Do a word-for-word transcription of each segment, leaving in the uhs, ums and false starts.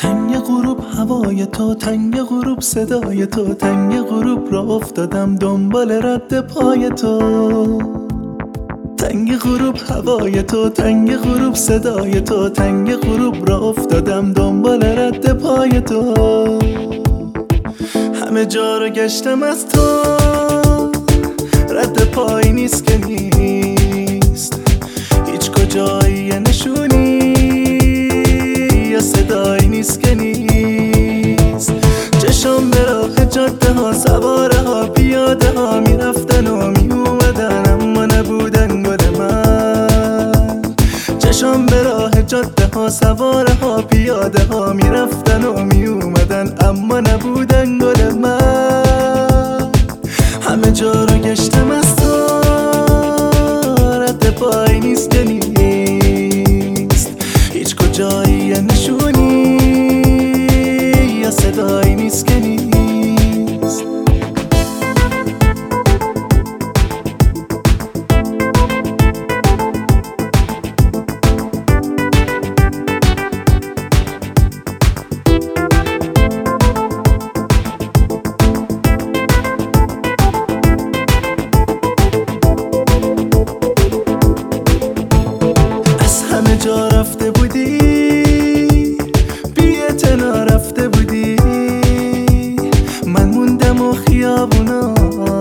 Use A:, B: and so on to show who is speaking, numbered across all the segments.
A: تنگ غروب هوای تو، تنگ غروب صدای تو، تنگ غروب را افتادم دنبال رد پای تو. تنگ غروب هوای تو، تنگ غروب صدای تو، تنگ غروب را افتادم دنبال رد پای تو. همه جا رو گشتم از تو، رد پای نیست که نیست، هیچ کجایی نشونی یا صدایی نیست که نیست. چشم به راه جاده ها، سواره ها، پیاده ها میرفتن و میومدن اما نبودن گل من. چشم به راه جاده ها، سواره ها، پیاده ها میرفتن و میومدن اما نبودن گل من. همه جا رو گشتم از تو، رد پای نیست که نیست، هیچ کجایی نشونی یا صدایی نیست که نیست. همه جا رفته بودی، بی اعتنا رفته بودی، من موندم و خیابونا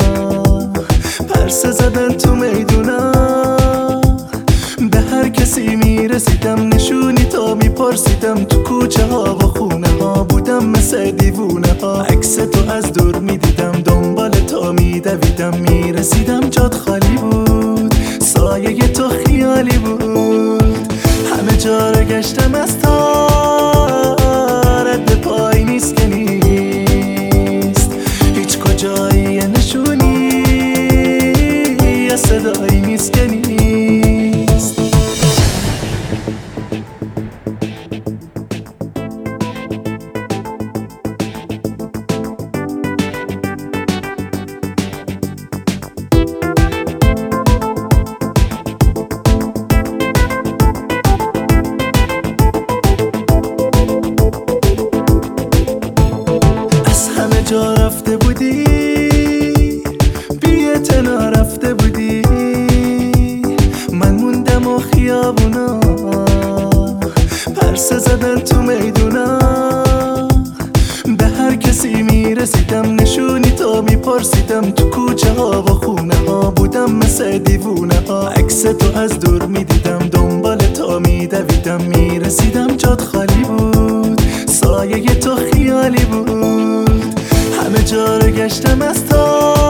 A: پرسه زدن تو میدونا. به هر کسی میرسیدم نشونی تو میپرسیدم، تو کوچه ها و خونه ها بودم مثل دیوونه ها. عکس تو از دور میدیدم، دنبال تو میدویدم، میرسیدم جات خالی بود، سایه تو خیالی بود. همه جا رو گشتم از تو، رد پای نیست که نیست، هیچ کجایی نشونی یا صدایی نیست که نیست. جا رفته بودی، بی اعتنا رفته بودی، من موندم و خیابونا پرسه زدن تو میدونا. به هر کسی میرسیدم نشونی تو میپرسیدم، تو کوچه ها و خونه ها بودم مثل دیوونه ها. عکس تو از دور میدیدم، دنبال تو میدویدم، میرسیدم جات خالی بود، سایه تو خیالی بود. همه جا رو گشتم از تو،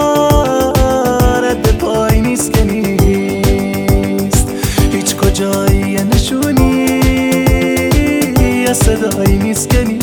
A: رد پای نیست که نیست، هیچ کجایی نشونی یا صدایی نیست که نیست.